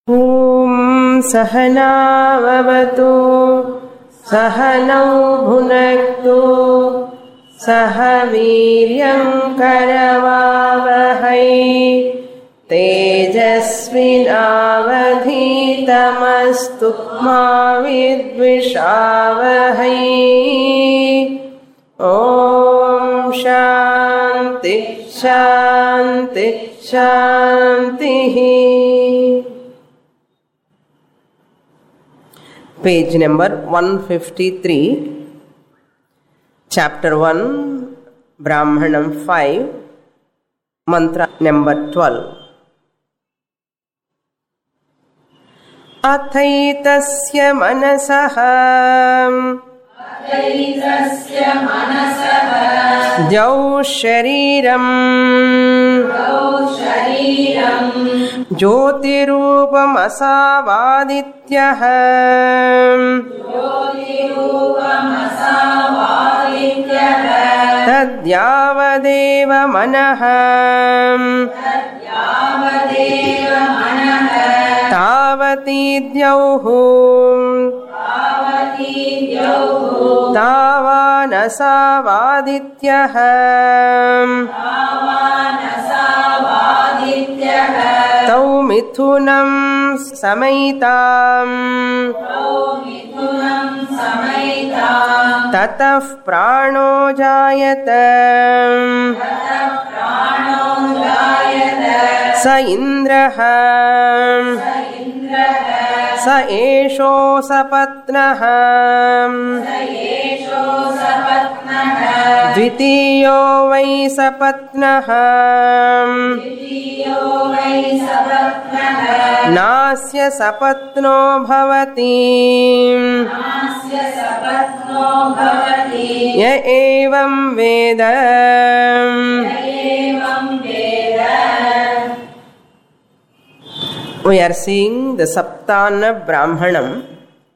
ॐ सहनाववतु सहनौ भुनक्तु सह वीर्यं करवावहै तेजस्विनावधीतमस्तु मा विद्विषावहै। ॐ शान्ति शान्ति शान्तिः। Page number 153, chapter 1, Brahmanam 5, mantra number 12. अथैतस्य मनसः द्यौ शरीरम् ज्योतिरूपमसावादित्यः तद्यावदेव मनः तावती द्यौः तावानसावादित्यः तौ मिथुनं समैताम् ततः प्राणो जायत स इन्द्रः स एषो सपत्नः द्वितीयो वै सपत्नः नास्य सपत्नो भवति य एवं वेद। We are seeing the Saptana Brahmanam,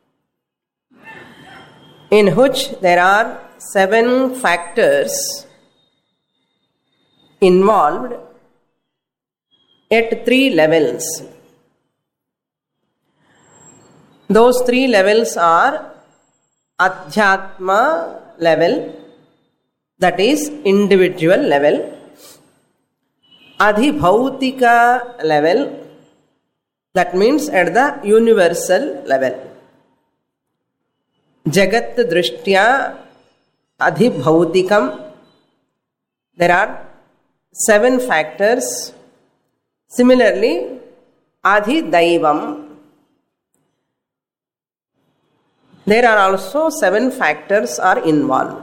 in which there are 7 factors involved at 3 levels. Those 3 levels are Adhyatma level, that is individual level, Adhibhautika level, that means at the universal level, Jagat Drishtya Adhibhautikam. There are 7 factors. Similarly, Adhidaivam. There are also 7 factors are involved.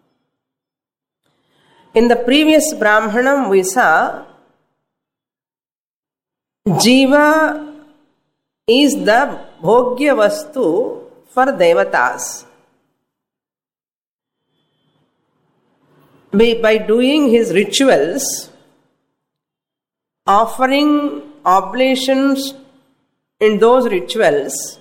In the previous Brahmanam we saw Jiva is the Bhogya Vastu for Devatas. By doing his rituals, offering oblations in those rituals,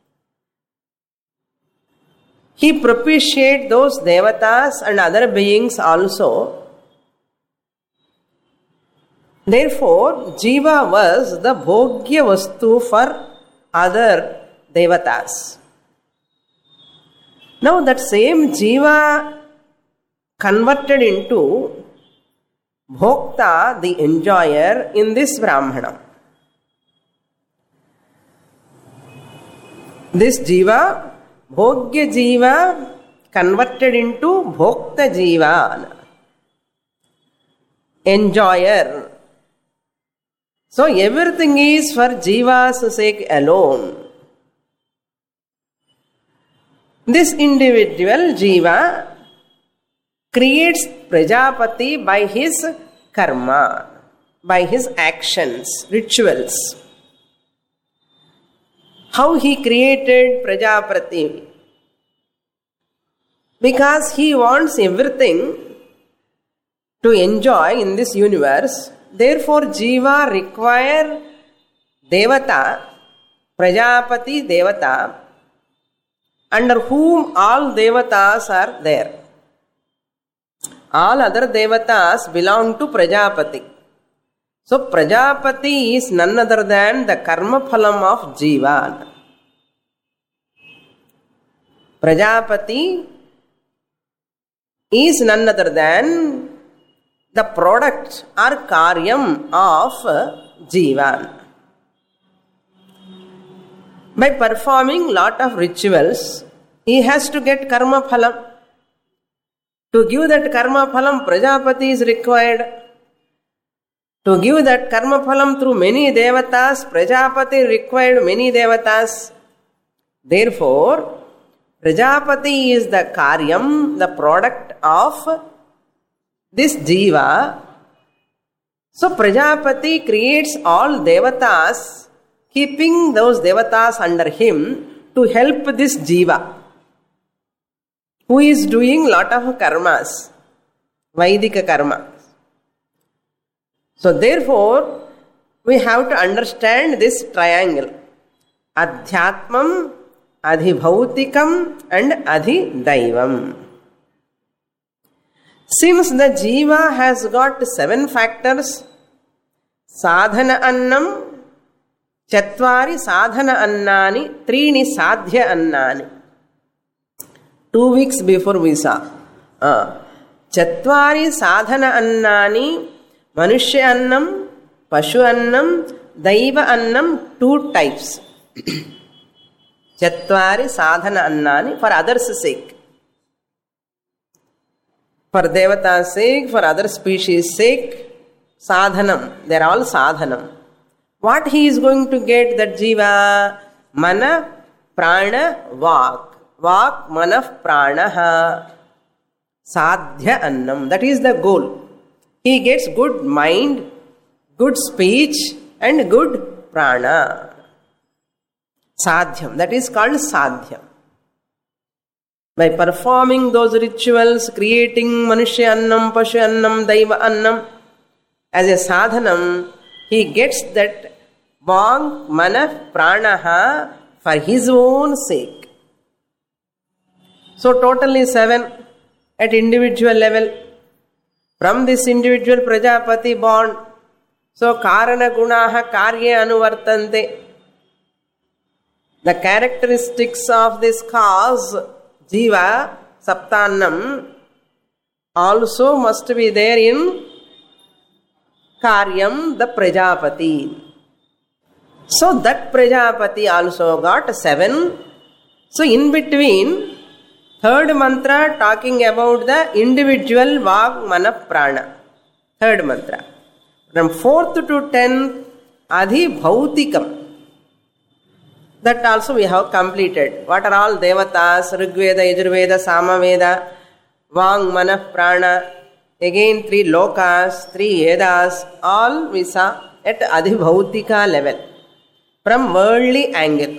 he propitiates those Devatas and other beings also. Therefore, Jiva was the Bhogya Vastu for other Devatas. Now that same Jiva converted into Bhokta, the enjoyer, in this Brahmanam. This Jiva, Bhogya Jiva, converted into Bhokta Jiva, enjoyer. So everything is for Jiva's sake alone. This individual Jiva creates Prajapati by his karma, by his actions, rituals. How he created Prajapati? Because he wants everything to enjoy in this universe. Therefore, Jiva require Devata, Prajapati Devata, under whom all Devatas are there. All other Devatas belong to Prajapati. So Prajapati is none other than the karma phalam of Jiva. Prajapati is none other than the product or karyam of Jiva. By performing lot of rituals, he has to get karma phalam. To give that karma phalam, Prajapati is required. To give that karma phalam through many devatas, Prajapati required many devatas. Therefore, Prajapati is the karyam, the product of this jiva. So Prajapati creates all devatas, keeping those devatas under him to help this jiva, who is doing lot of karmas, Vaidika karma. So therefore, we have to understand this triangle. Adhyatmam, Adhibhautikam and Adhidaivam. Since the jiva has got 7 factors, sadhana annam, chatvari sadhana annani, trini sadhya annani. 2 weeks before we saw. Chatvari sadhana annani, Manushya annam, Pashu annam, Daiva annam, 2 types. Chatvari sadhana annani, for others' sake. For Devata's sake, for other species' sake, sadhanam. They are all sadhanam. What he is going to get, that jiva? Mana, prana, vak. Vak, mana, pranaha. Sadhya annam. That is the goal. He gets good mind, good speech and good prana. Sadhyam. That is called sadhyam. By performing those rituals, creating Manushya annam, Pashu annam, Daiva annam as a sadhanam, he gets that Vang, Mana, Pranaha for his own sake. So totally 7 at individual level. From this individual Prajapati born, so Karana Gunaha Karye Anuvartante. The characteristics of this cause, Jiva, Saptannam, also must be there in Karyam, the Prajapati. So that Prajapati also got 7. So in between, 3rd mantra talking about the individual Vag, Mana, Prana. 3rd mantra. From 4th to 10th, Adhi Bhautikam. That also we have completed. What are all Devatas, Rigveda, Yajurveda, Samaveda, Vang, Mana, Prana. Again 3 Lokas, 3 Vedas, all we saw at Adhibhautika level. From worldly angle.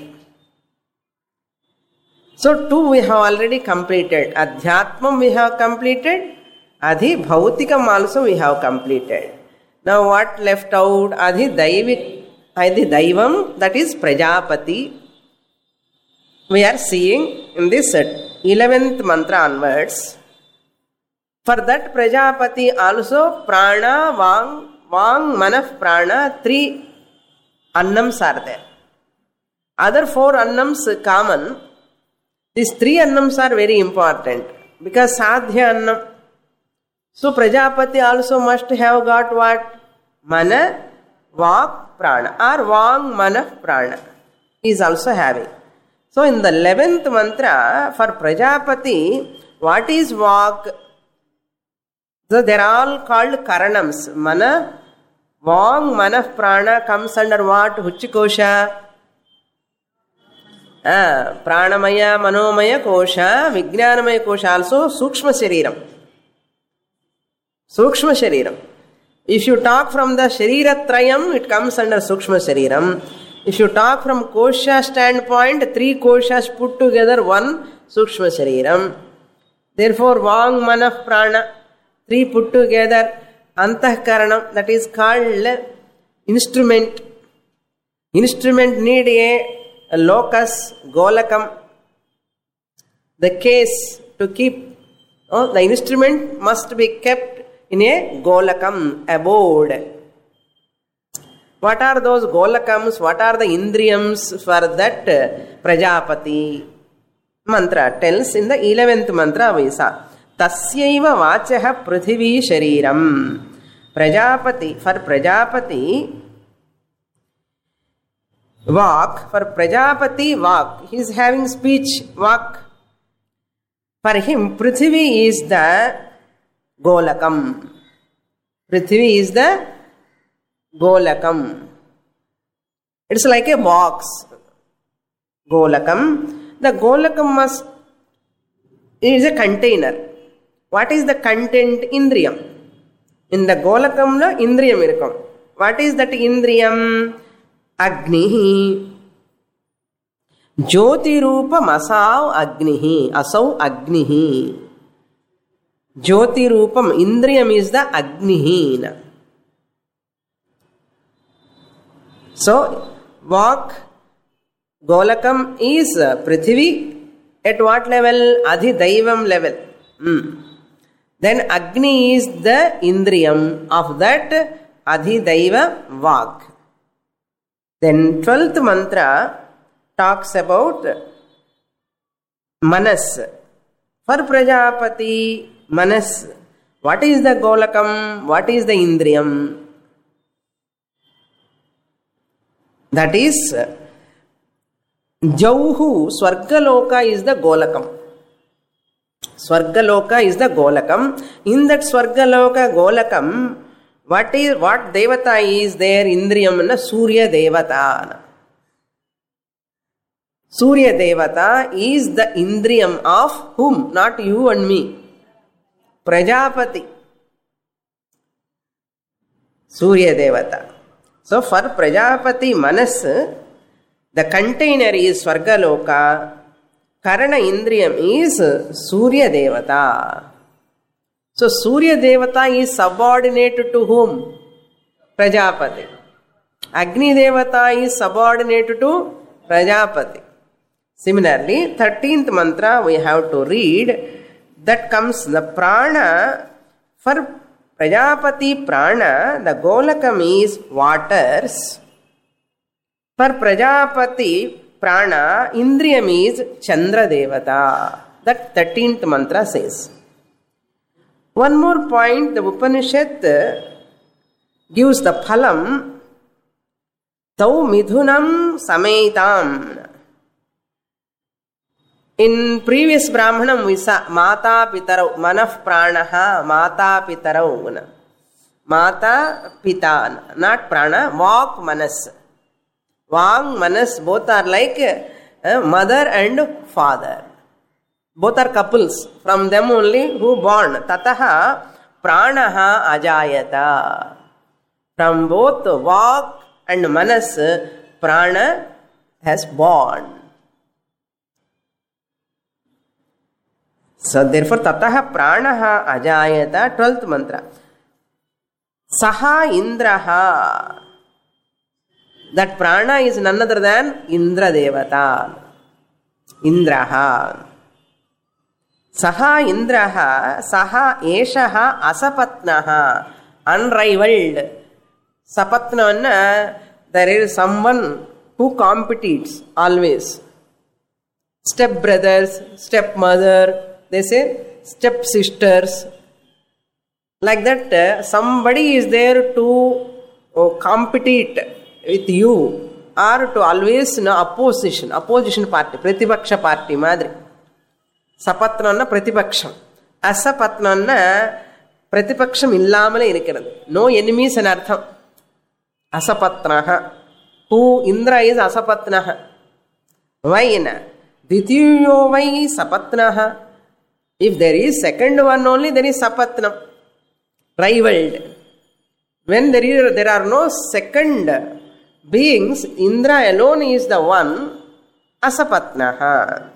So 2 we have already completed. Adhyatmam we have completed. Adhibhautikam also we have completed. Now what left out? Adhidaivam, that is Prajapati. We are seeing in this 11th mantra onwards. For that Prajapati also Prana, Vang, Mana, Prana, 3 annams are there. Other 4 annams common. These 3 annams are very important because sadhya annam. So Prajapati also must have got what? Mana, Vak, Prana or Vang, Mana, Prana. He is also having. So in the 11th mantra for Prajapati, what is Vak? So they are all called Karanams. Mana, Vang, Mana, Prana comes under what? Huchikosha. Pranamaya, Manomaya Kosha, Vijnanamaya Kosha also Sukshma Shariram. Sukshma Shariram. If you talk from the Sharira Trayam, it comes under Sukshma Shariram. If you talk from Kosha standpoint, 3 Koshas put together, 1 Sukshma Shariram. Therefore, Vang, Mana, Prana, 3 put together, Antahkaranam, that is called instrument. Instrument need a locus, golakam, the case to keep. The instrument must be kept in a golakam, abode. What are those golakams? What are the indriyams for that Prajapati? Mantra tells in the 11th mantra Visa. Tasyaiva vachaha prithvi shariram. Prajapati, for Prajapati, Vak, for Prajapati, Vak. He is having speech, Vak. For him, Prithvi is the Golakam. Prithvi is the Golakam. It's like a box. Golakam. The Golakam is a container. What is the content? Indriyam. In the Golakam, no Indriyam irukkum. What is that Indriyam? Agnihi. Jyoti Rupam Asau Agnihi. Asau Agnihi. Jyoti Rupam. Indriyam is the Agnihi. So, Vak, Golakam is Prithvi. At what level? Adhidaivam level. Then Agni is the Indriyam of that Adhidaiva Vak. Then 12th mantra talks about Manas. For Prajapati, Manas. What is the Golakam? What is the Indriyam? That is Jauhu, Swargaloka is the Golakam. Swargaloka is the Golakam. In that Swargaloka Golakam, what Devata is there? Indriyam na Surya Devata. Surya Devata is the Indriyam of whom? Not you and me. Prajapati. Surya Devata. So for Prajapati Manas, the container is Swargaloka. Karana Indriyam is Surya Devata. So Surya Devata is subordinate to whom? Prajapati. Agni Devata is subordinate to Prajapati. Similarly, 13th mantra we have to read. That comes the prana. For Prajapati prana, the Golakam is waters. For Prajapati prana, Indriyam is Chandra Devata. That 13th mantra says. One more point, the Upanishad gives the phalam. Tau midhunam samaitam. In previous Brahmanam we saw Mata Pitarau, Manaf Pranaha, Mata Pitarau. Mata Pita, not Prana, Vak Manas. Vang, Manas, both are like mother and father. Both are couples. From them only who born. Tataha Pranaha Ajayata. From both Vak and Manas, Prana has born. So therefore, Tataha Pranaha Ajayata, 12th mantra. Saha Indraha. That prana is none other than Indra Devata. Indraha. Saha Indraha, Saha Eshaha Asapatnaha. Unrivaled. Sapatna, there is someone who competes always. Step brothers, step mother, they say step sisters. Like that, somebody is there to compete with you or to always opposition party, Pratibhaksha party madri. Sapatna Pratibhaksham. Asapatna Pratibhaksham illamale irukkirathu. No enemies and artham. Asapatnaha. Who Indra is Asapatnaha. Why na? Ditiyo vai Sapatnaha. If there is second one only, there is Sapatnam. Rivaled. When there are no second beings, Indra alone is the one, Asapatnaha.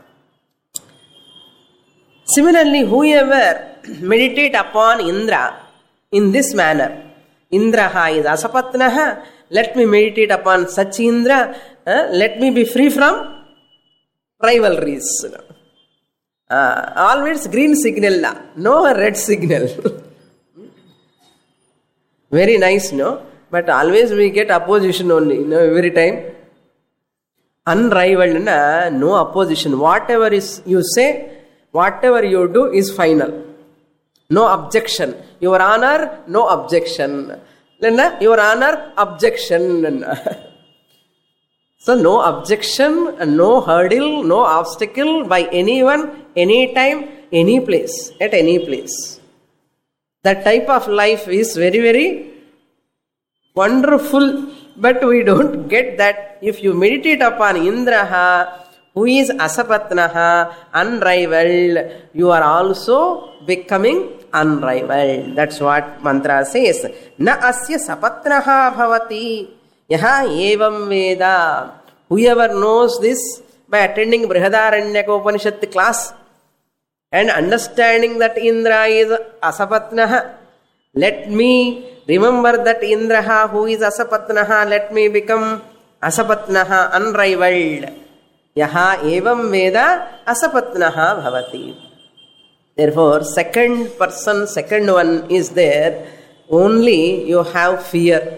Similarly, whoever meditate upon Indra in this manner, Indraha is Asapatnaha, let me meditate upon such Indra, let me be free from rivalries. Always green signal, no red signal. Very nice, no? But always we get opposition only, every time. Unrivaled, no opposition. Whatever you say, whatever you do is final. No objection. Your honor, no objection. Your honor, objection. So no objection, no hurdle, no obstacle by anyone, anytime, any place, at any place. That type of life is very, very wonderful, but we don't get that. If you meditate upon Indraha, who is Asapatnaha, unrivaled, you are also becoming unrivaled. That's what mantra says. Na asya sapatnaha bhavati yaha evam veda. Whoever knows this by attending Brihadaranyaka Upanishad class and understanding that Indra is Asapatnaha, let me remember that Indraha who is Asapatnaha, let me become Asapatnaha, unrivaled. Yaha evam veda Asapatnaha bhavati. Therefore, second one is there, only you have fear.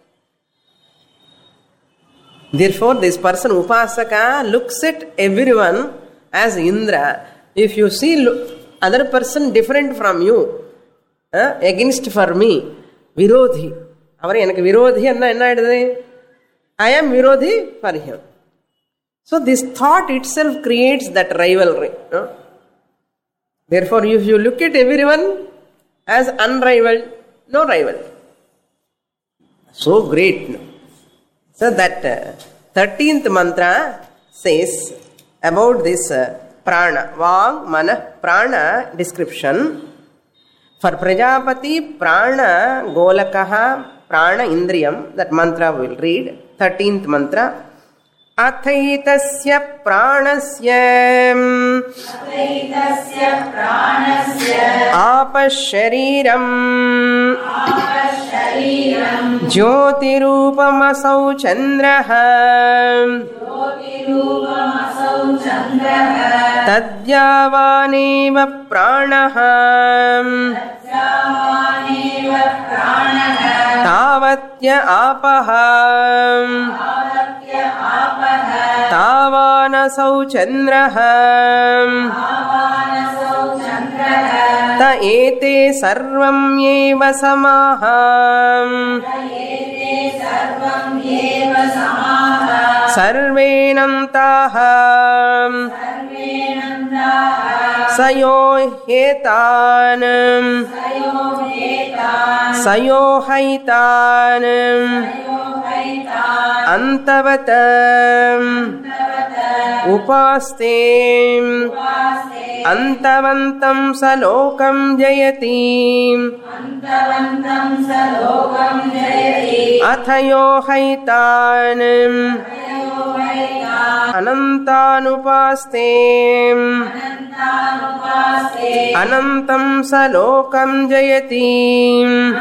Therefore, this person, Upasaka, looks at everyone as Indra. If you see other person different from you, against for me, Virodhi. I am Virodhi for him. So this thought itself creates that rivalry. Therefore, if you look at everyone as unrivaled, no rival. So great. So that 13th mantra says about this prana, Vang, Mana, Prana description. For Prajapati, Prana, Golakaha, Prana, Indriyam, that mantra we will read. 13th mantra. Athaitasya pranasya apashariram jyotirupam chandraha tadyavaneva pranaha tavatya apaha Tavanasau chandraha Ta ete sarvam eva samaha Sarvenantaha Sayohetanam Sayohaitanam Antavatam Upastem Antavantam salokam jayatim Athayohaitanam Anantanupastem Anantam salokam jayatim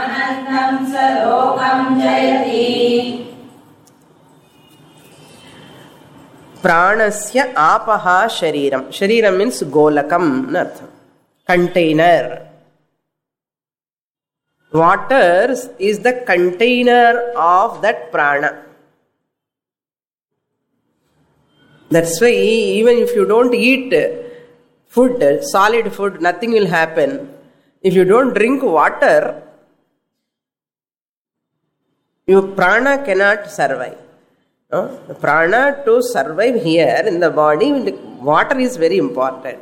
Pranasya apaha shariram. Shariram means golakam, container. Water is the container of that prana. That's why even if you don't eat food, solid food, nothing will happen. If you don't drink water, your prana cannot survive. The prana to survive here in the body, water is very important.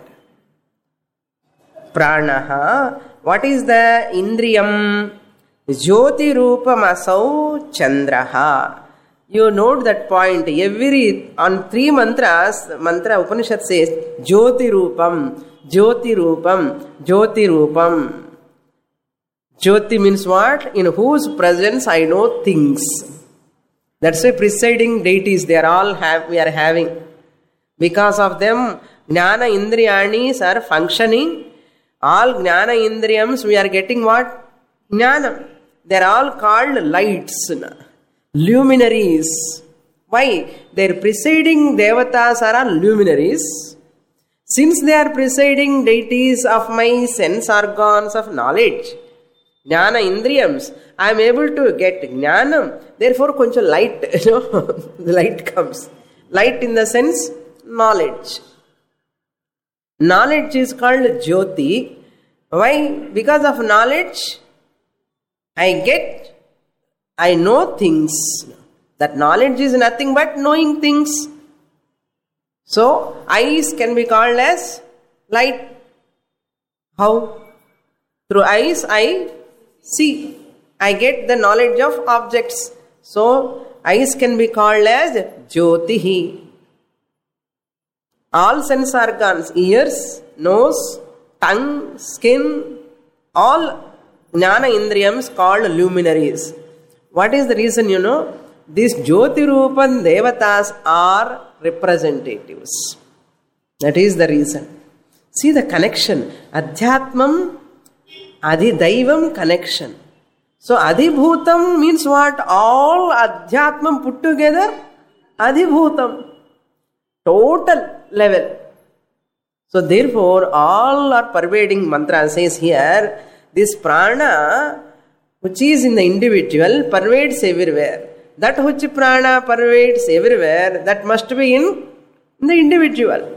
Pranaha, what is the indriyam? Jyoti rupam asau chandraha. You note that point. On 3 mantras, mantra Upanishad says Jyoti rupam, Jyoti rupam, Jyoti rupam. Jyoti means what? In whose presence I know things. That's why presiding deities we are having. Because of them, Jnana Indriyanis are functioning. All Jnana Indriyams we are getting what? Jnana. They are all called lights, luminaries. Why? Their presiding devatas are all luminaries. Since they are presiding deities of my sense organs of knowledge, Jnana indriyams. I am able to get jnanam. Therefore, koncha light, the light comes. Light in the sense, knowledge. Knowledge is called Jyoti. Why? Because of knowledge, I know things. That knowledge is nothing but knowing things. So, eyes can be called as light. How? Through eyes, I see. I get the knowledge of objects. So, eyes can be called as Jyotihi. All sense organs, ears, nose, tongue, skin, all Jnana Indriyams called luminaries. What is the reason, These Jyoti Rupan Devatas are representatives. That is the reason. See the connection. Adhyatmam, Adhidaivam connection. So Adhibhutam means what? All Adhyatmam put together, Adhibhutam. Total level. So therefore, all are pervading mantra. Says here, this prana, which is in the individual, pervades everywhere. That which prana pervades everywhere, that must be in the individual.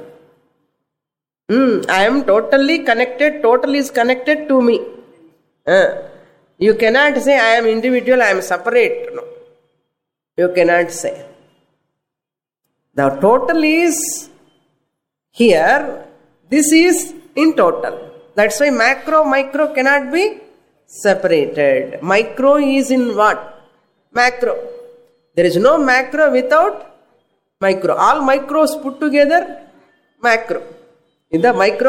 I am totally connected, total is connected to me. You cannot say I am individual, I am separate. No. You cannot say. The total is here, this is in total. That's why macro, micro cannot be separated. Micro is in what? Macro. There is no macro without micro. All micros put together, macro. In the micro.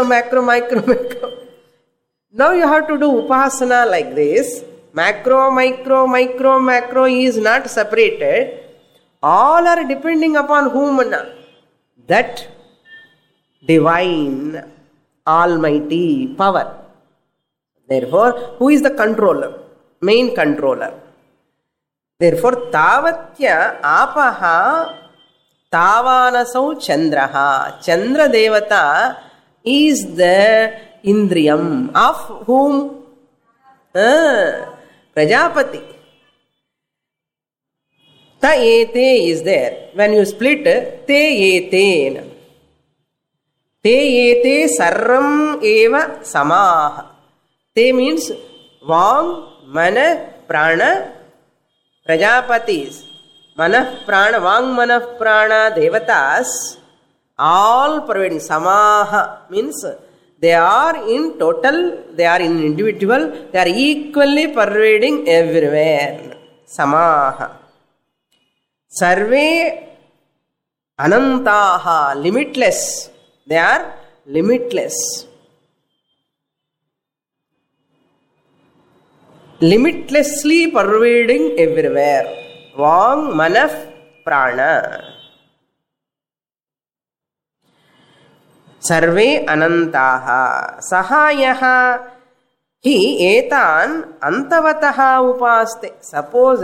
Now you have to do upasana like this. Macro, macro is not separated. All are depending upon whom? That divine, almighty power. Therefore, who is the controller? Main controller. Therefore, tavatya apaha tavanasau chandraha. Chandra devata is the indriyam of whom? Prajapati. Ta ete is there. When you split, te ete. Te ete sarram eva samaha. Te means Vang, Mana, Prana, Prajapatis. Mana, Prana, Vang, Mana, Prana, Devatas, all pervading. Samaha means they are in total, they are in individual, they are equally pervading everywhere. Samaha. Sarve Anantaha, limitless. They are limitless. Limitlessly pervading everywhere. Vang, Manaf, Prana. Sarve Anantaha. Sahayaha hi etan antavataha upaste. Suppose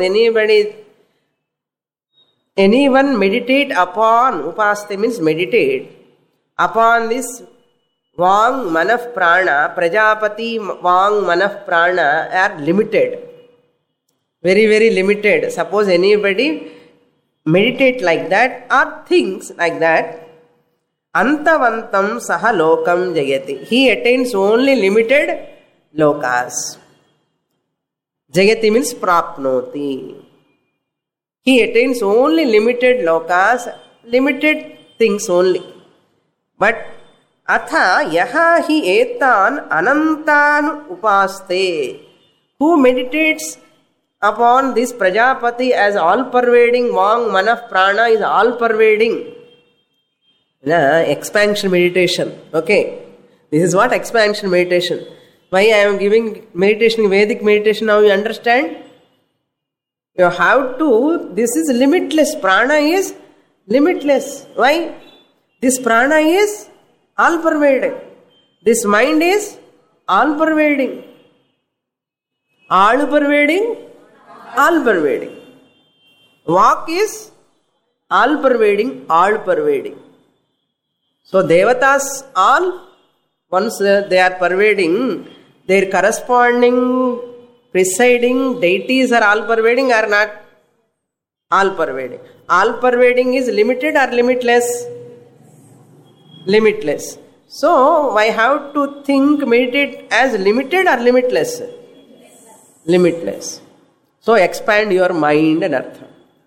anyone meditate upon, upaste means meditate, upon this Vang, Manaf, Prana, Prajapati, Vang, Manaf, Prana are limited. Very, very limited. Suppose anybody meditate like that or thinks like that, Antavantam Saha Lokam Jayati. He attains only limited lokas. Jayati means Prapnoti. He attains only limited lokas, limited things only. But Atha yaha hi etan anantan upaste. Who meditates upon this Prajapati as all-pervading, Vang, Manaf, Prana is all-pervading. Expansion meditation. Okay. This is what expansion meditation. Why I am giving meditation, Vedic meditation, now you understand? You have to, this is limitless. Prana is limitless. Why? This prana is all-pervading. This mind is all-pervading. All-pervading, all-pervading. Vak is all-pervading, all-pervading. So, Devatas all, once they are pervading, their corresponding presiding deities are all-pervading or not? All-pervading. All-pervading is limited or limitless? Limitless. So, I have to think, meditate as limited or limitless? Limitless. So, expand your mind and artha.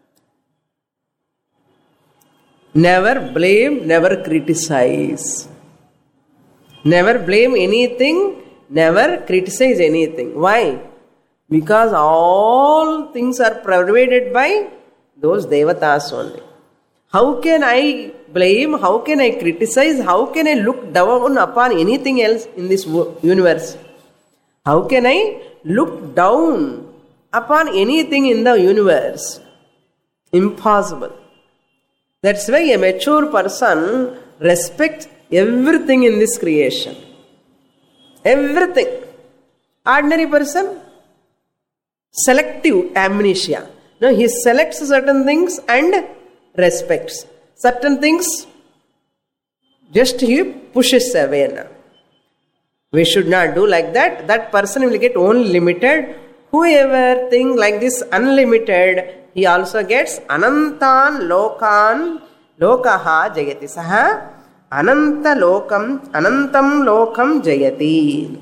Never blame, never criticize. Never blame anything, never criticize anything. Why? Because all things are pervaded by those devatas only. How can I blame? How can I criticize? How can I look down upon anything else in this universe? How can I look down upon anything in the universe? Impossible. That's why a mature person respects everything in this creation. Everything. Ordinary person, selective amnesia. No, he selects certain things and respects. Certain things, just he pushes away now. We should not do like that. That person will get only limited. Whoever thinks like this unlimited, he also gets anantan lokan lokaha jayati. Saha ananta lokam, anantam lokam jayati.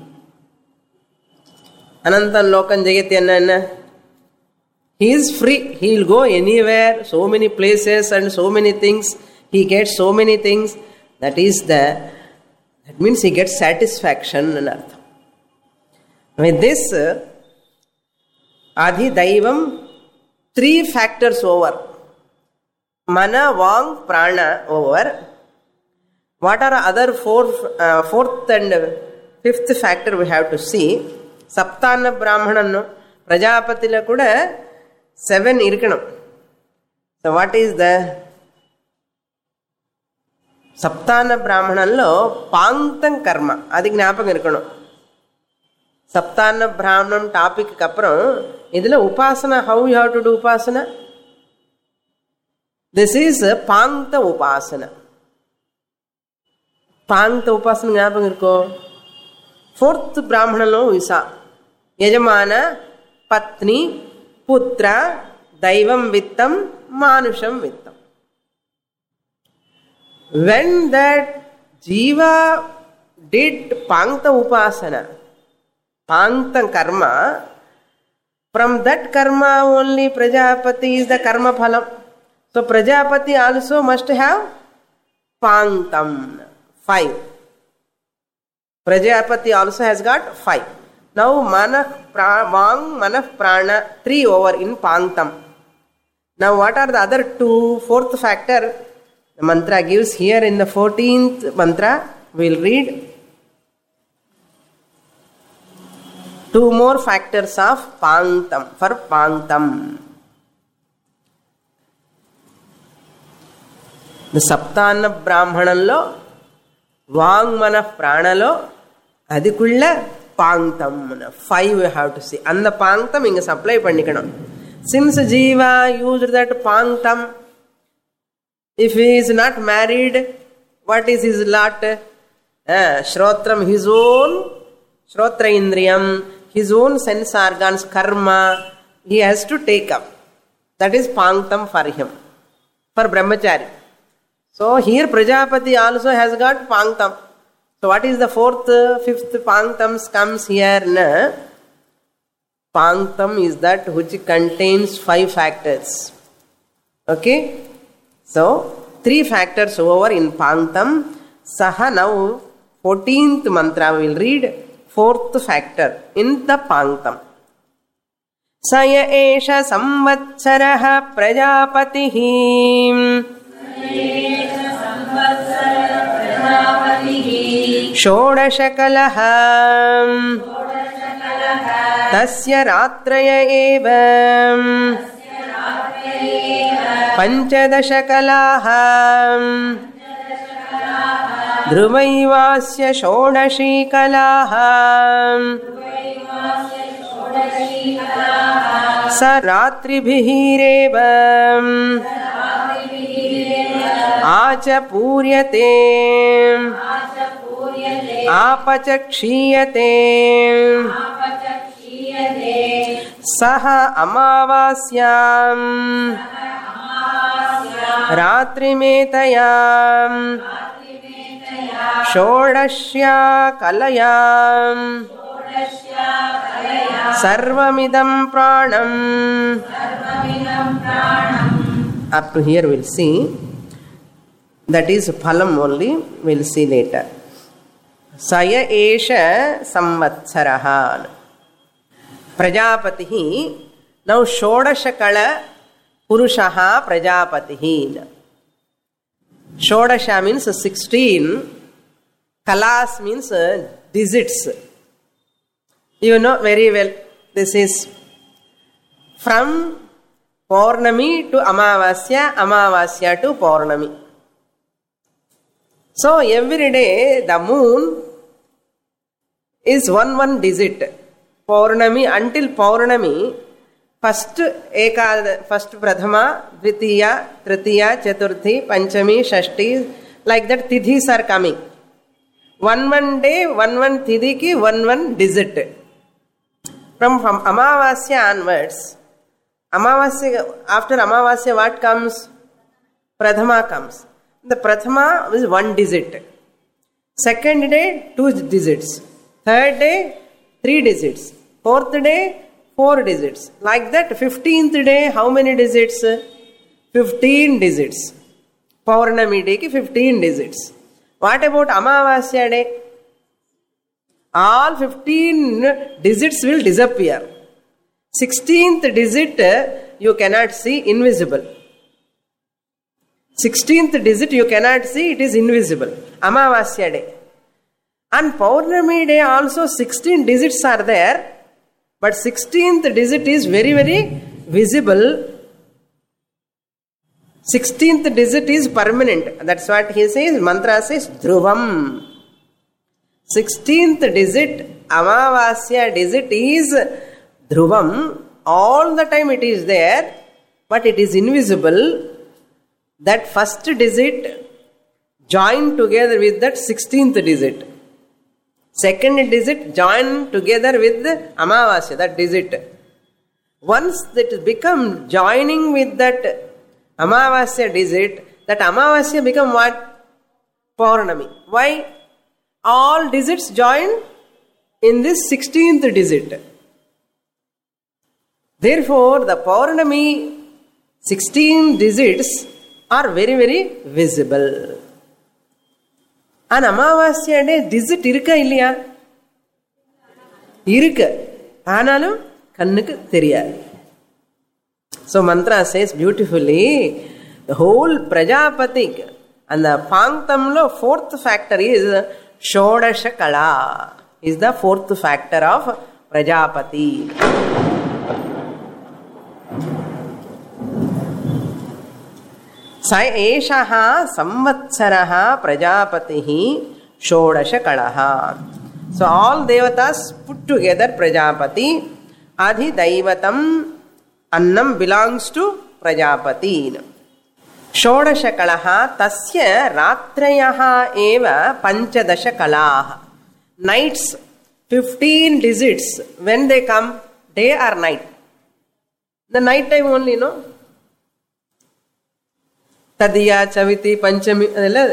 Anantam lokam jayati anna. He is free. He will go anywhere, so many places and so many things. He gets so many things. That means he gets satisfaction and artha. With this, Adi Daivam, 3 factors over. Mana, Vang, Prana over. What are other fourth and fifth factor we have to see? Saptana Brahmananu, Prajapatila kuda 7 irkanam. So what is the Saptana Brahmananlo Pangtam Karma? Adi gnapakam irkanam. Saptana Brahmanam topic kapram idhula upasana. How you have to do upasana? This is Pangta Upasana. Pangta Upasana gnapakam irko. 4th Brahmananlo Visa Yajamana Patni Putra, Daivam Vittam, Manusham Vittam. When that Jiva did Pangta Upasana, Pangta Karma, from that karma only Prajapati is the karma phalam. So Prajapati also must have Pangtam, 5. Prajapati also has got 5. Now, Manah, Vang, Manah, Prana, 3 over in Pangtam. Now, what are the other 2? 4th factor, the mantra gives here in the 14th mantra. We will read 2 more factors of Pangtam, for Pangtam. The Saptana Brahmananlo, Vang, Manah, Pranalo, Adikulla, Pangtam, 5 we have to see. And the Pangtam inga supply pannikanam. Since Jiva used that Pangtam, if he is not married, what is his lot? Shrotram, his own Shrotra Indriyam, his own sense organs, karma, he has to take up. That is Pangtam for him, for Brahmachari. So here Prajapati also has got Pangtam. So what is the 4th, 5th Pangtams comes here? Na? Pangtam is that which contains 5 factors. Okay? So 3 factors over in Pangtam. Saha now 14th mantra we will read 4th factor in the Pangtam. Saya esha samvatsaraha prajapatihi षोडशकलः तस्य रात्रय एव पञ्चदशकलाः ध्रुवैवास्य षोडशीकलाः स रात्रिभिरेव आचपूर्यते आपचक्षीयते सह अमावास्यां रात्रिमेतया षोडश्या कलया सर्वमिदं प्राणम्. Up to here we'll see. That is phalam only. We'll see later. Saya esha samvatsaraha. Prajapatihi. Now shodashakala purushaha prajapatihi. Shodasha means 16. Kalas means digits. You know very well. This is from Paurnami to Amavasya, Amavasya to Paurnami. So every day the moon is one digit. Paurnami until Paurnami, first Prathama, Dvitiya, Tritiya, Chaturthi, Panchami, Shashti, like that Tidhis are coming. One day, one Tidhi ki one digit. From Amavasya onwards, after Amavasya what comes? Prathama comes. The Prathama is one digit. Second day, 2 digits. Third day, 3 digits. Fourth day, 4 digits. Like that, 15th day, how many digits? 15 digits. Paurnami day ki 15 digits. What about Amavasya day? All 15 digits will disappear. 16th digit you cannot see, invisible. 16th digit you cannot see, it is invisible. Amavasya day. And Paurnami day also 16 digits are there, but 16th digit is very, very visible. 16th digit is permanent. That's what he says, mantra says, Dhruvam. 16th digit, Amavasya digit is Dhruvam. All the time it is there, but it is invisible. That first digit joined together with that 16th digit. Second digit joined together with the Amavasya, that digit. Once that become joining with that Amavasya digit, that Amavasya become what? Paurnami. Why? All digits join in this 16th digit. Therefore, the Paurnami 16 digits are very, very visible. And Amavasya day digit irukka illaya? Irukka. Aanalum kannukku theriyadu. So mantra says beautifully, the whole Prajapati and the Panktamlo 4th factor is Shodasha Kala, is the 4th factor of Prajapati. Sa eshaha samvatsaraha Prajapatihi Shodasha Kalaha. So all devatas put together Prajapati. Adhi Daivatam Annam belongs to Prajapati. Shodasha Kalaha tasya ratrayaha eva panchadasha kalaha. Nights, 15 digits. When they come, day or night? The night time only, no? Tadiya, Chaviti, Panchami.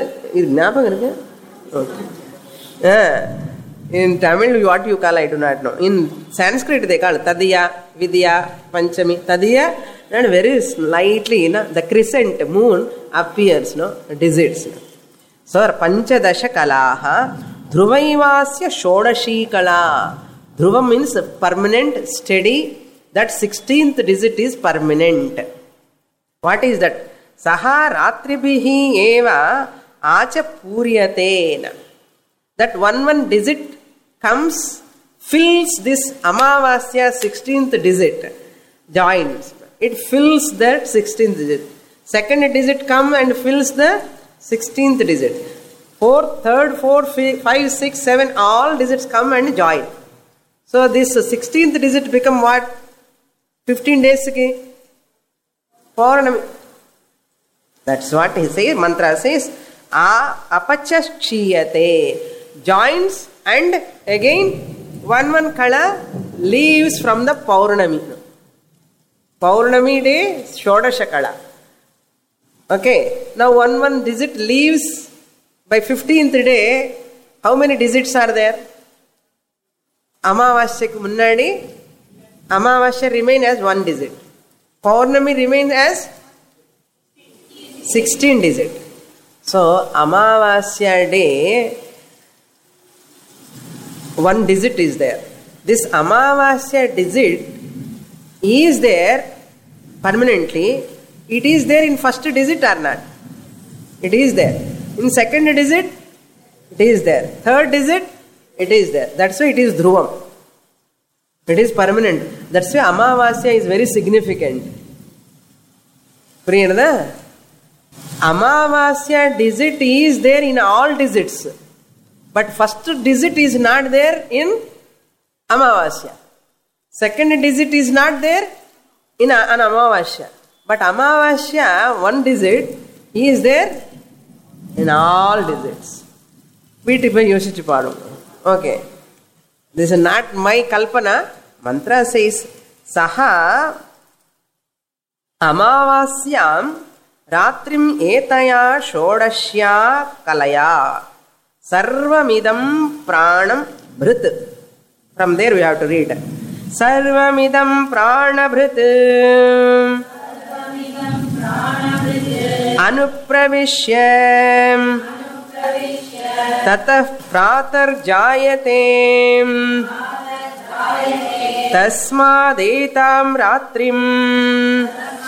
Okay. In Tamil, what you call, I do not know. In Sanskrit, they call Tadiya, Vidya, Panchami. Tadiya, and very slightly, the crescent moon appears, digits. So, Panchadasha Kalaha, Dhruvaivasya Shodashi Kala. Dhruva means permanent, steady. That 16th digit is permanent. What is that? Saha Ratribihi Eva Acha Puryatena. That one digit comes, fills this Amavasya 16th digit, joins. It fills that 16th digit. Second digit come and fills the 16th digit. Fourth, third, fourth, 5, 6, 7, all digits come and join. So this 16th digit become what? 15 days ago. Paurnami. That's what he says. Mantra says, apachashchiyate. Joins and again one kala leaves from the Paurnami. Paurnami day, Shodashakala. Okay, now one digit leaves by 15th day. How many digits are there? Amavasya munnadi, Amavasya remain as 1 digit. Paurnami remains as 16 digit. So, Amavasya day, 1 digit is there. This Amavasya digit is there permanently. It is there in first digit or not? It is there. In second digit, it is there. Third digit, it is there. That's why it is Dhruvam. It is permanent. That's why Amavasya is very significant. Priyanada? Amavasya digit is there in all digits. But first digit is not there in Amavasya. Second digit is not there in an Amavasya. But Amavasya, 1 digit, is there in all digits. Veetipai yosichi paadu. Okay. This is not my kalpana. Mantra says, Saha Amavasyam Ratrim Etaya Shodashya Kalaya Sarvamidam Pranam Bhrit. From there we have to read. Sarvamidam Pranabhrit Anupravishyam Tatah Pratar Jayate Tasmadetam Ratrim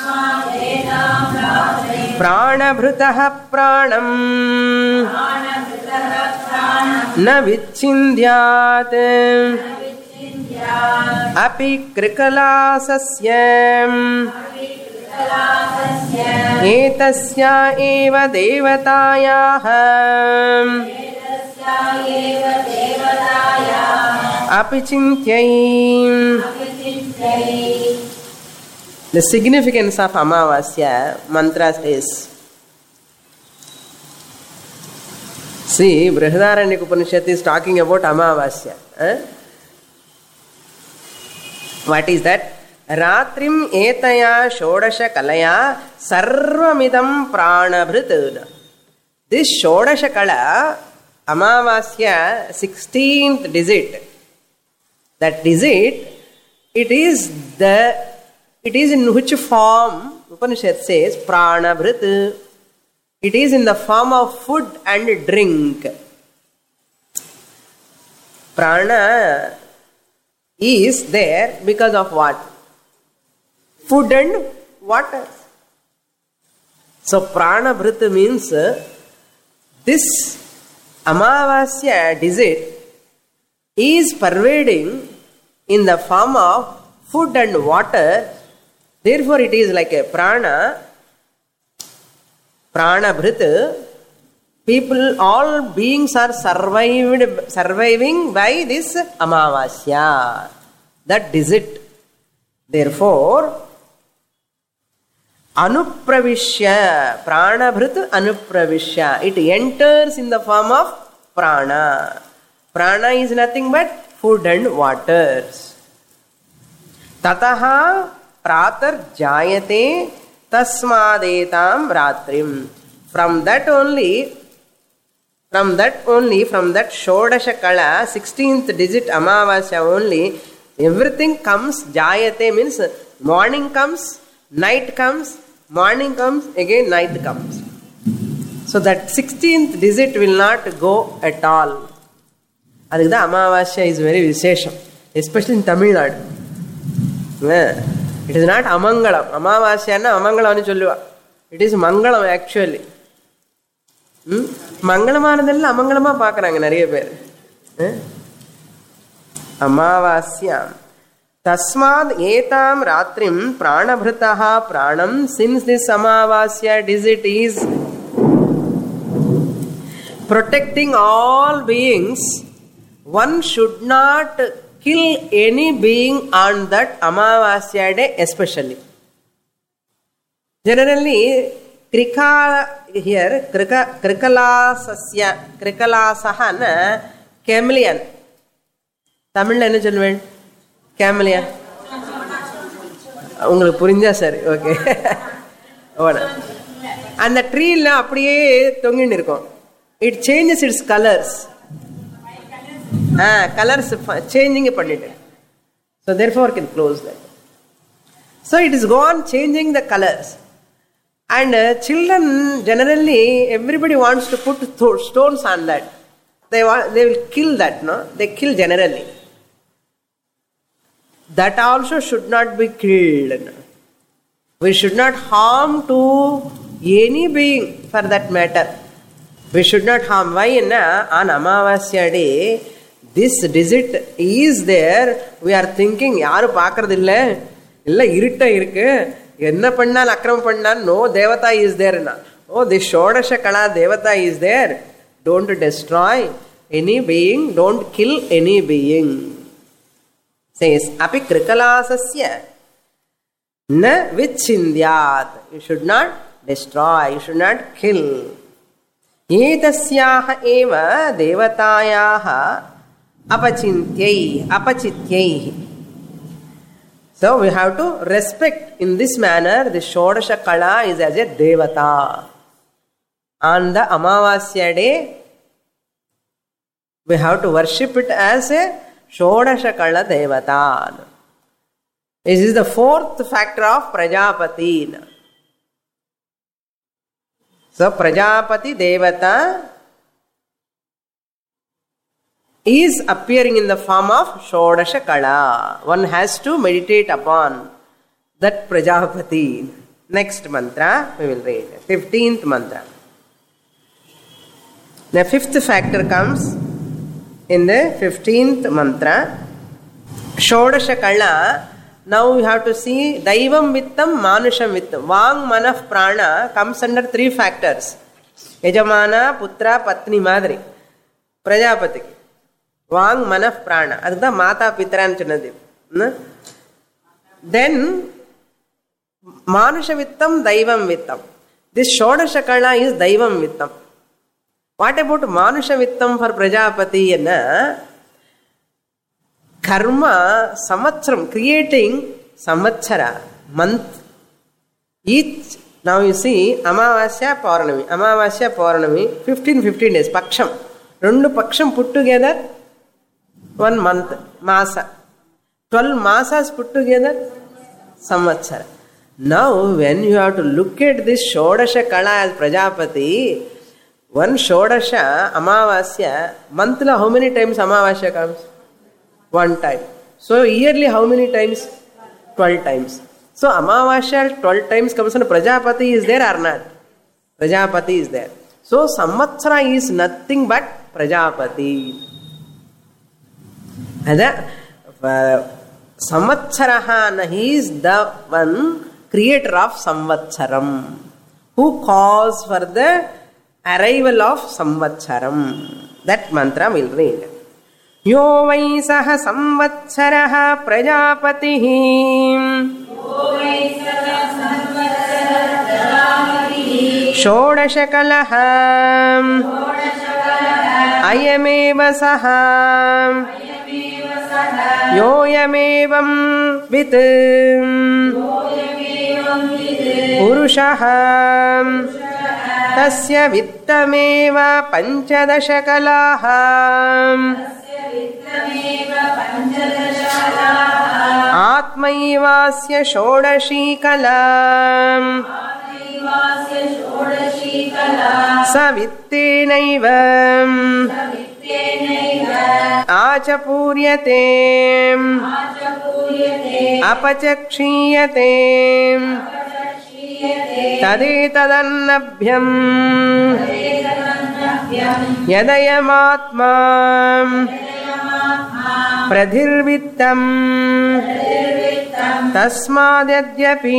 Pranabhrutah Pranam Na Vichindhyat Api Krikalasasya Etasya eva devatayah Apichinthyai. The significance of Amavasya mantras is, see, Brihadaranyaka Upanishad is talking about Amavasya. What is that? Ratrim etaya shodasha kalaya sarvamidam pranabhrit. This shodasha kala, Amavasya, 16th digit. That digit, it is in which form? Upanishad says pranabhrit. It is in the form of food and drink. Prana is there because of what? Food and water. So pranabhrit means this Amavasya digit is pervading in the form of food and water. Therefore it is like a prana. Pranabhrit. People, all beings are surviving by this Amavasya, that digit. Therefore, Anupravishya, Pranabhrit Anupravishya. It enters in the form of prana. Prana is nothing but food and waters. Tataha pratar jayate tasmadetam ratrim. From that Shodasha Kala, 16th digit Amavasya only, everything comes, Jayate means morning comes, night comes, morning comes, again night comes. So that 16th digit will not go at all. Adhikda Amavasya is very Vishesham, especially in Tamil Nadu. It is not Amangalam. Amavasya na Amangalam ani solluva. It is Mangalam actually. மங்களமானதெல்லாம் அமங்கலமா பார்க்கறாங்க நிறைய பேர். அமாவாஸ்யாம் தஸ்மாத் ஏதாம் ராத்ரிம் பிராணபிருதஹ பிராணம். Since this Amavasya digit is protecting all beings, one should not kill any being on that Amavasya day especially. Generally, Krika here, Krikalasasya, Krikalasaha na chameleon. Tamil என்ன சொல்வேன்? Chameleon. உங்களுக்கு புரிஞ்சா சரி, ஓகே. அந்த ட்ரீல அப்படியே தொங்கின்னு இருக்கும். It changes its colours. Colours changing பண்ணிட்டு. So therefore can close that. So it is gone changing the colors. And children generally, everybody wants to put stones on that. They will kill that, no? They kill generally. That also should not be killed. We should not harm to any being for that matter. We should not harm. Why? On Amavasya day, this digit is there. We are thinking, யாரு பார்க்கறது இல்லை, இல்லை இருட்டா இருக்கு, என்ன பண்ணால் அக்கிரமம் பண்ணால், no Devatha is there. O, the Shodasha Kala Devata is there. Don't destroy any being, don't kill any being. Says, api krikalasasya na vichindhyat. You should not destroy, you should not kill. Etasyaha eva devatayaha apachityai. So we have to respect in this manner. The Shodasha Kala is as a devata. On the Amavasya day, we have to worship it as a Shodasha Kala devata. This is the fourth factor of Prajapati. So Prajapati devata is appearing in the form of Shodasha Kala. One has to meditate upon that Prajapati. Next mantra we will read. 15th mantra. The fifth factor comes in the 15th mantra. Shodasha Kala. Now we have to see Daivam Vittam, Manusham Vittam. Vang, Manaf, Prana comes under three factors. Yajamana, Putra, Patni, Madri. Prajapati. Vang, Manaf, Prana. That's the Mata, Pitra and Chanadev. Then Manusha Vittam, Daivam Vittam. This Shodasha Kala is Daivam Vittam. What about Manusha Vittam for Prajapati? Karma, Samvatsaram, creating Samvatsara, month. Each, now you see, Amavasya, Paurnami. Amavasya, Paurnami, 15 days, Paksham. Rendu Paksham put together, 1 month, Masa. 12 Masas put together, Samvatsara. Now, when you have to look at this Shodasha Kala as Prajapati, one Shodasha, Amavasya, monthly, how many times Amavasya comes? 1 time. So yearly how many times? 12 times. So Amavasya 12 times comes and Prajapati is there or not? Prajapati is there. So Samvatsara is nothing but Prajapati. And Samvatsaraha, he is the one creator of Samvatsaram, who calls for the arrival of Samvatsaram. That mantra will read. Yo vai saha samvatsaraha prajapatihi shodashakalaha ayameva saha yoyamevam vit purushaha tasya vittameva panchadashakalaha आत्मैवास्य षोडशी कला सवित्तेनैव आचपूर्यते अपचक्षीयते तदेतदन्नभ्यम् यदयमात्मा प्रधिर्वित्तम् तस्माद्यद्यपि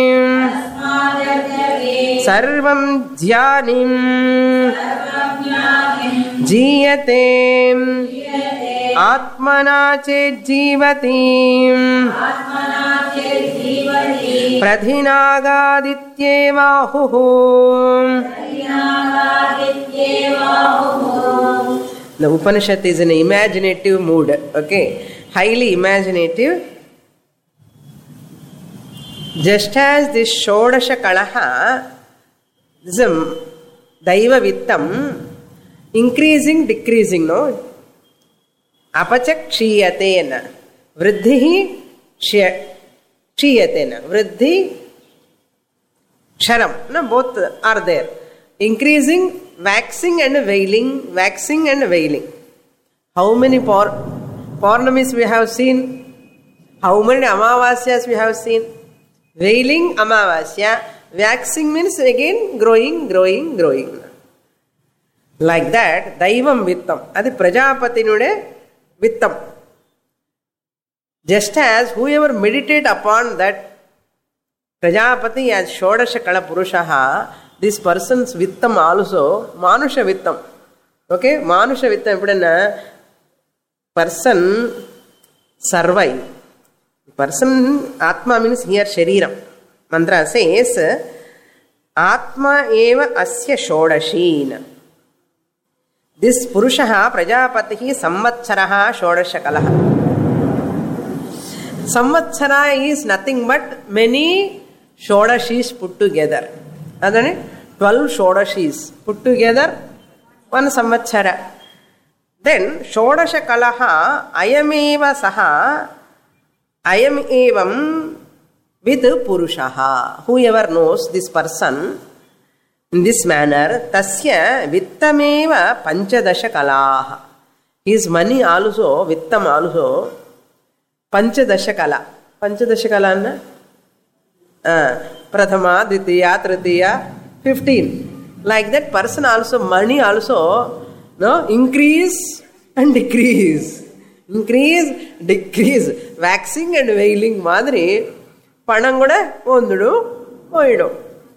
सर्वं ज्ञानिं जीयते आत्मना चेज्जीवति प्रधिनागादित्येवाहुः. The Upanishad is an imaginative mood, okay, highly imaginative. Just as this Shodasha Kalaha, this is Daiva Vittam, increasing, decreasing, no? Apachakshiyatena, Vriddhi Kshiyatena, Vriddhi Ksharam, no? Both are there. Increasing, waxing and wailing, waxing and wailing. How many Paurnamis we have seen? How many Amavasyas we have seen? Wailing Amavasya, waxing means again growing. Like that, Daivam Vittam. Adi Prajapati nude Vittam. Just as whoever meditate upon that Prajapati as Shodasha Kala Purushaha, this person's Vittam also, Manusha Vittam. Okay? Manusha Vittam eppadana person survive. Person, Atma means here Shariram. Mantra says, Atma eva asya Shodashina. This Purushaha Prajapatihi Samvatsaraha Shodashakalaha. Samvatsara is nothing but many Shodashis put together. Adane 12 Shodashis put together, one Samvatsara. Then Shodashakalaha Ayameva Saha Ayam evam with Purushaha. Whoever knows this person in this manner, tasya vittameva panchadasha kalaha. His money also, vittam also, panchadasha kala. Panchadasha kala na? Prathama, Ditiya, Tritiya, 15. Like that person also, money also, no, increase and decrease. Increase, decrease, waxing and wailing மாதிரி பணம் கூட வந்துடும் போயிடும்.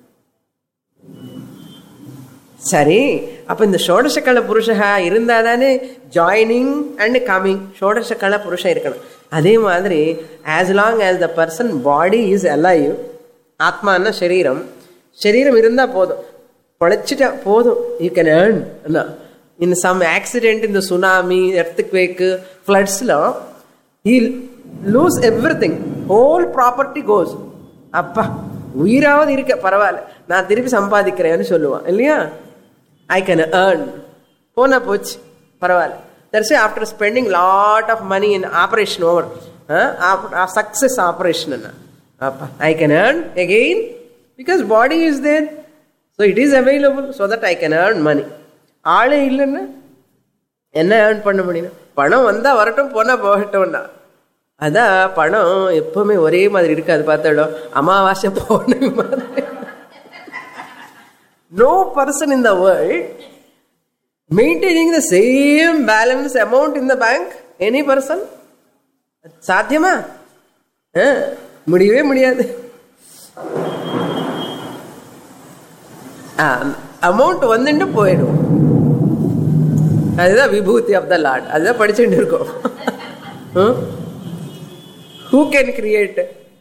சரி, அப்ப இந்த ஷோடசகல புருஷா இருந்தாதானே joining and coming. ஷோடசகல புருஷன் இருக்கணும். அதே மாதிரி as long as the person body is alive, ஆத்மான்னா சரீரம் இருந்தா போதும், பொழைச்சிட்டா போதும். You can earn. In some accident, in the tsunami, earthquake, floods, he'll lose everything. Whole property goes. Appa, உயிராவது இருக்க பரவாயில்ல, நான் திருப்பி சம்பாதிக்கிறேன்னு சொல்லுவான் இல்லையா? I can earn. போனா போச்சு பரவாயில்ல. That's why after spending lot of money in operation over, success operation, appa, I can earn again because body is there. So it is available so that I can earn money. ஆளே இல்லைன்னா என்ன earn பண்ண முடியும்? பணம் வந்தா வரட்டும், போனா போகட்டும்னா. அதான் பணம் எப்பவுமே ஒரே மாதிரி இருக்காது. பார்த்தாலும் அமாவாசை போன மாதிரி. No person in the world maintaining the same balance amount in the bank. Any person? சாத்தியமா? முடியவே முடியாது. அமௌண்ட் வந்துட்டு போயிடும். அதுதான் விபூதி ஆஃப் த லார்ட். அதுதான் படிச்சுட்டு இருக்கோம். Who can create?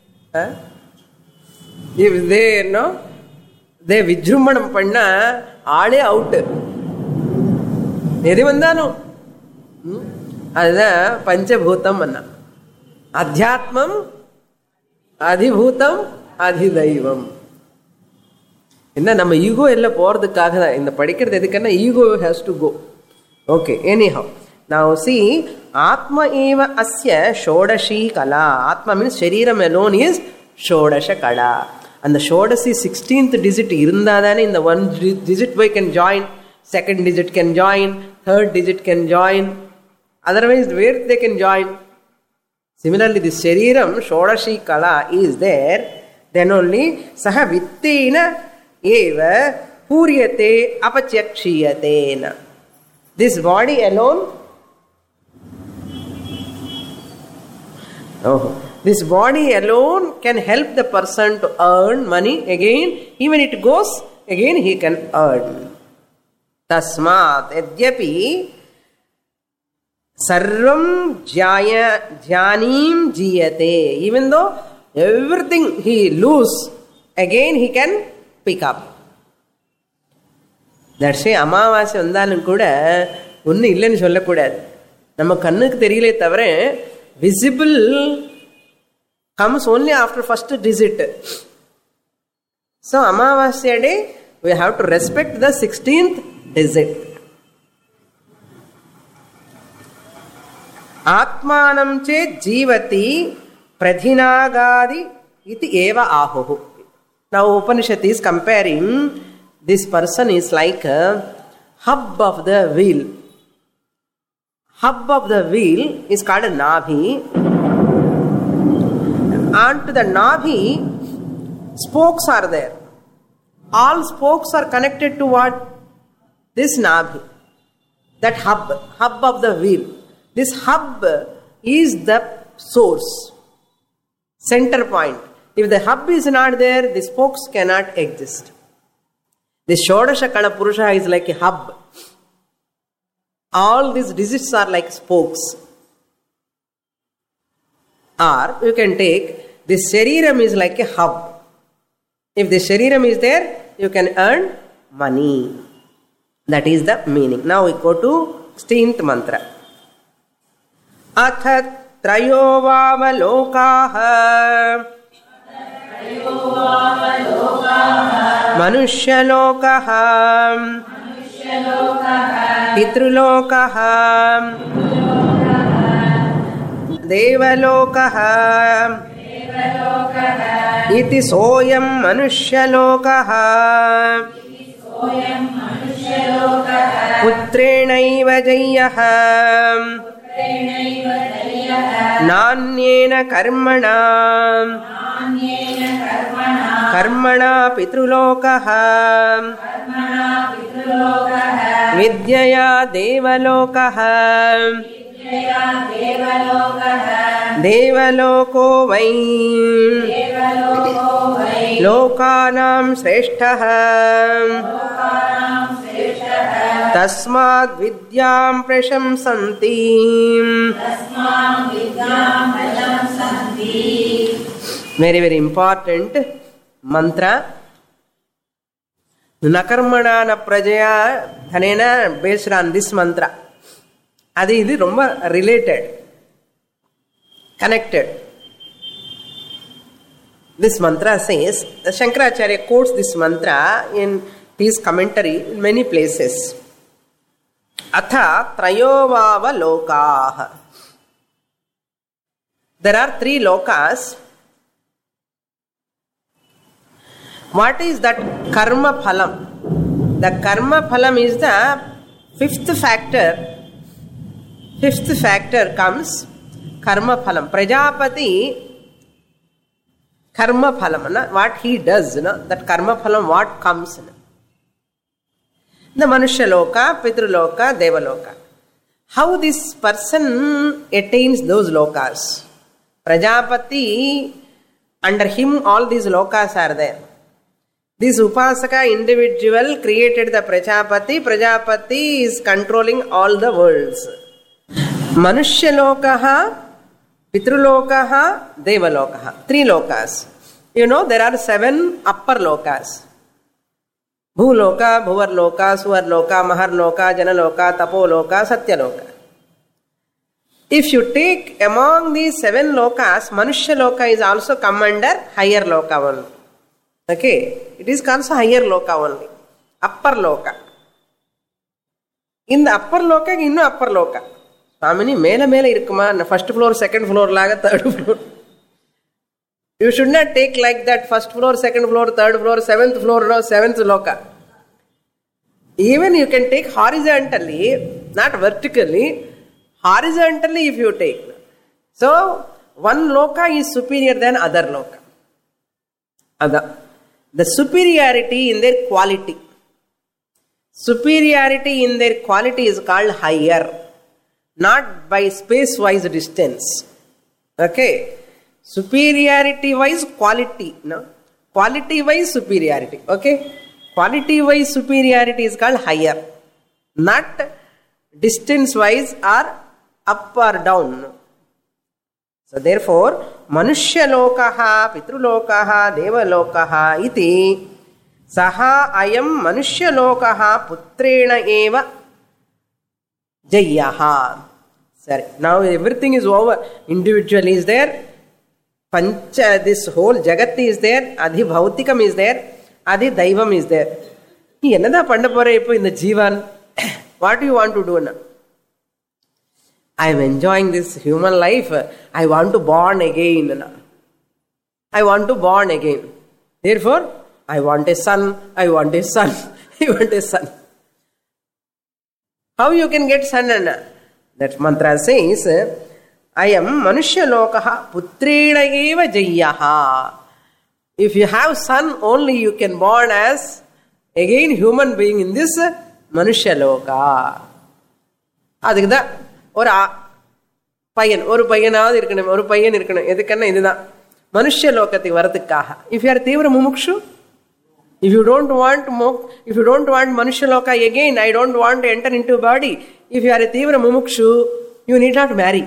If they விஜృంభணம் பண்ணா ஆளே அவுட். எது வந்தாலும் அதுதான் பஞ்சபூதம் அண்ணா. அத்தியாத்மம், அதிபூதம், அதிதெய்வம். என்ன நம்ம ஈகோ எல்லாம் போறதுக்காக தான் இந்த படிக்கிறது. எதுக்குன்னா ego has to go. Okay, anyhow, now see, Atma eva asya shodashi kala. Atma means shariram alone is shodasha kala. And the shodasi 16th digit irundadane in the one digit we can join, second digit can join, third digit can join. Otherwise, where they can join? Similarly, this shariram shodashi kala is there. Then only saha vittena eva puryate apachakshiyatena. This body alone, this body alone can help the person to earn money again. Even it goes, again he can earn. Tasmat yadyapi sarvam jyanim jiyate. Even though everything he lose, again he can pick up. That's அமாவாசை வந்தாலும் கூட ஒன்றும் இல்லைன்னு சொல்லக்கூடாது. நம்ம கண்ணுக்கு தெரியலே தவிர visible comes only after first digit. So Amavasya day, we have to respect the 16th digit. Atmanam che jivati pradhinagadi iti eva ahuhu. Now Upanishad is comparing this person is like a hub of the wheel. Hub of the wheel is called a Nabhi. And to the Nabhi, spokes are there. All spokes are connected to what? This Nabhi. That hub of the wheel. This hub is the source, center point. If the hub is not there, the spokes cannot exist. The Shodasha Kala Purusha is like a hub. All these digits are like spokes. Or you can take the Shariram is like a hub. If the Shariram is there, you can earn money. That is the meaning. Now we go to 16th mantra. Athat trayovavalokaha manushalokaha pitrulokaha devalokaha iti soyam manushalokaha putrenaiva jayaha nanyena karmana pitrulokaha vidyaya devalokaha devaloko vai lokanam shreshtaha tasmad vidyam prashamsanti. Very, very important mantra. Nakarmana na prajaya dhanena based on this mantra. Adi idi romba related, connected. This mantra says, Shankaracharya quotes this mantra in his commentary in many places. Atha trayovava lokaha. There are 3 lokas. What is that karma phalam? The karma phalam is the 5th factor. 5th factor comes karma phalam. Prajapati karma phalam, what he does, that karma phalam, what comes. The Manushya Loka, Pitruloka, Devaloka. How this person attains those lokas? Prajapati, under him all these lokas are there. This Upasaka individual created the Prajapati. Prajapati is controlling all the worlds. Manushya Lokaha, Pitrulokaha, Devalokaha. 3 lokas. You know, there are 7 upper lokas. Bhuloka, Bhuvarloka, Suvarloka, Maharloka, Janaloka, Tapoloka, Satyaloka. If you take among these 7 lokas, Manushya Loka is also come under higher loka only. Okay, it is also higher loka only. Upper loka. In the upper loka, innu upper loka. Swamini mela irukuma, first floor, second floor, laga third floor. You should not take like that first floor, second floor, third floor, 7th floor, no, 7th loka. Even you can take horizontally, not vertically, horizontally if you take. So, one loka is superior than other loka. The superiority in their quality. Superiority in their quality is called higher. Not by space-wise distance. Okay. Superiority-wise quality. No? Quality-wise superiority. Okay. Quality-wise superiority is called higher. Not distance-wise or up or down. So therefore, Manushya Lokaha, Pitrulokaha, Devalokaha iti saha ayam Manushya Lokaha putrena eva jayaha. Sorry. Now everything is over. Individual is there. Pancha, this whole Jagat is there, Adi Bhautikam is there, Adi Daivam is there. Enada Pandapore in the Jivan. What do you want to do now? I am enjoying this human life. I want to born again. I want to born again. Therefore, I want a son. I want a son. I want a son. How you can get son? That mantra says, I am Manushya Lokaha Putrena Eva Jayaha. If you have son, only you can born as again human being in this Manushya Loka. Adikda or பையன் ஒரு பையனாவது இருக்கணும், ஒரு பையன் இருக்கணும். எதுக்குன்னா இதுதான் மனுஷ லோகத்தை வரதுக்காக. If you are தீவிர முமுக்ஷு, if you don't want Manusha Loka again, I don't want to enter into a body. If you are a Tivra Mumukshu, you need not marry.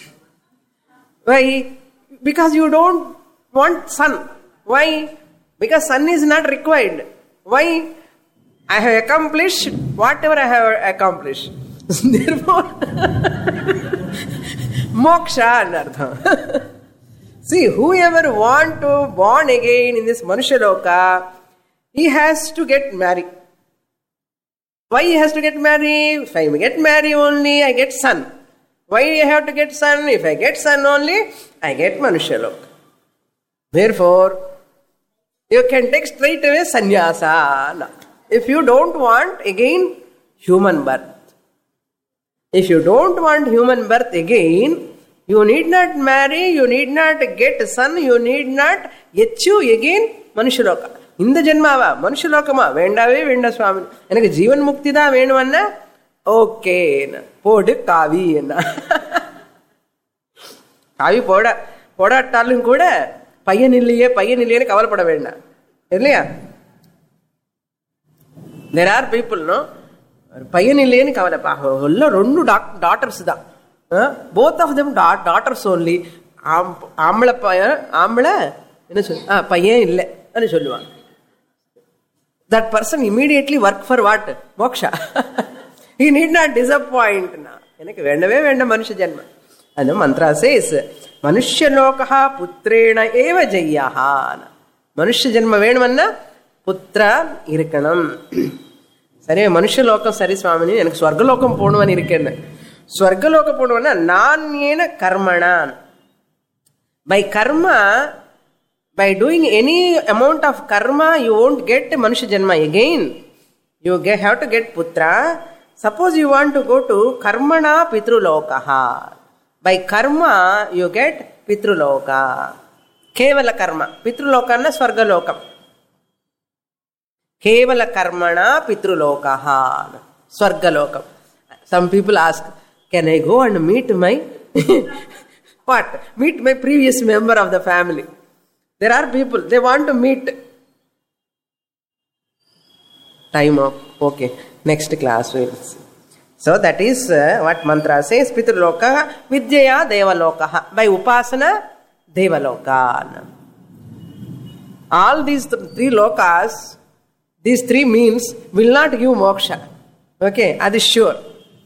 Why? Because you don't want son. Why? Because son is not required. Why? I have accomplished whatever I have accomplished. Therefore, moksha anartha. See, whoever want to born again in this Manusha Loka, he has to get married. Why he has to get married? If I get married only, I get son. Why I have to get son? If I get son only, I get Manusha Loka. Therefore, you can take straight away sannyasa. If you don't want again human birth. If you don't want human birth again, you need not marry, you need not get a son, you need not get you again Manusha Loka. இந்த ஜென்மாவா மனுஷ லோகமா வேண்டாவே வேண்டாம் சுவாமி, எனக்கு ஜீவன் முக்தி தான் வேணும்னா okay போடு காவி என்ன காவி போடாட்டாலும் கூட பையன் இல்லையேன்னு கவலைப்பட வேண்டாம் இல்லையா. there are people பையன் இல்லையேன்னு கவலைப்பா எல்லாம் 2 டாட்டர்ஸ் தான், both of them daughters only. ஆம்பளை என்ன சொல்ல பையன் இல்லை சொல்லுவாங்க. That person immediately work for what? Moksha. He need not disappoint. எனக்கு வேண்டவே வேண்டாம் மனுஷ ஜென்மம். அந்த மந்த்ரா says மனுஷ்ய லோகா புத்திரேண ஏவ ஜெய்யாஹா. மனுஷ ஜென்மம் வேணும்னா புத்திரா இருக்கணும். சரி மனுஷ லோகம் சரி சுவாமினி, எனக்கு ஸ்வர்கலோகம் போகணும்னு இருக்கேன்னு. ஸ்வர்கலோகம் போகணும்னா நான் ஏன கர்மணான். By karma, by doing any amount of karma, you won't get Manusha Janma again. You have to get Putra. Suppose you want to go to Karmana Pitrulokaha. By karma, you get Pitruloka. Kevala karma. Pitrulokana Swargalokam. Kevala karmana Pitrulokaha. Swargalokam. Some people ask, can I go and meet my what? Meet my previous member of the family. There are people, they want to meet. Time up. Okay. Next class we'll see. So that is what mantra says. Pitruloka vidyaya devaloka. By upasana devaloka. All these 3 lokas, these 3 means will not give moksha. Okay. That is sure.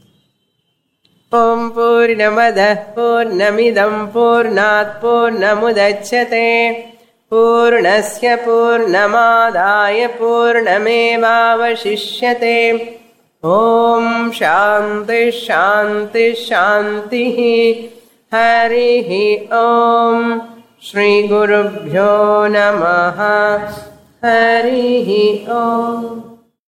Om Purnamada Purnamidam Purnat Purnamudachyate Purnasya Purnamadaya Purnamevavashishyate. Om Shanti Shanti Shanti. Harihi Om. Shri Gurubhyo Namaha. Harihi Om.